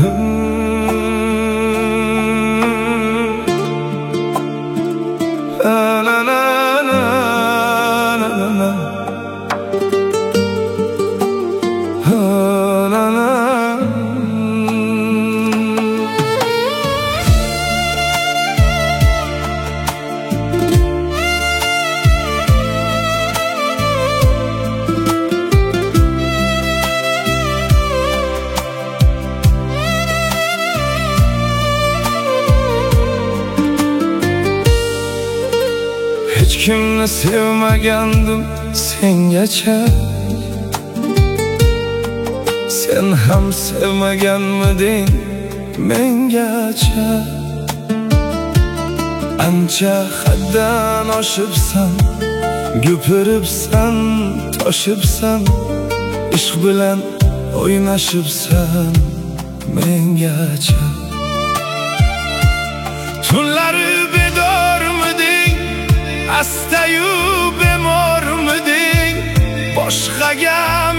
Hiç kimni sevmagandim sengacha. Sen ham sevmaganmiding mengacha. Ancha haddan oshibsan, gupiribsan, toshibsan, ishq bilan o'ynashibsan mengacha. Tunlari bedormiding, astayu bemormiding, boshqaga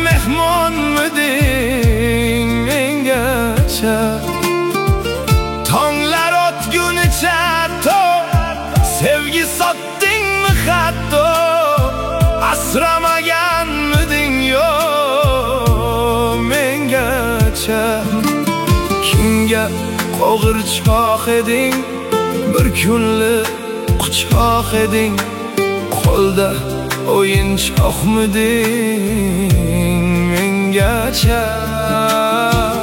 mehmonmiding mengacha. Tonglar o'tgunicha to sevgi sotdingmi hatto, asramaganmiding yo mengacha. Kimga qo'g'irchoq eding, bir kunlik quchoq eding, qo'lda o'yinchoqmiding mengacha.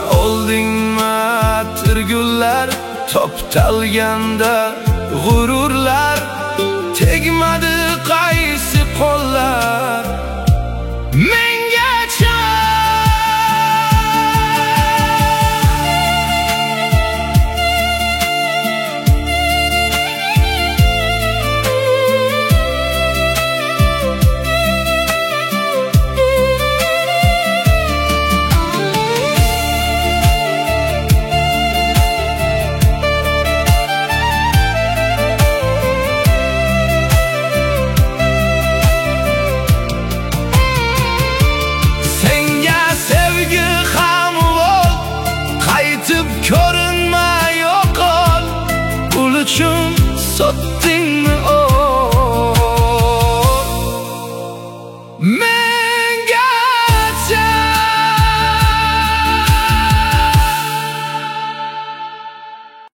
Oldingmi atirgullar toptalganda g'urur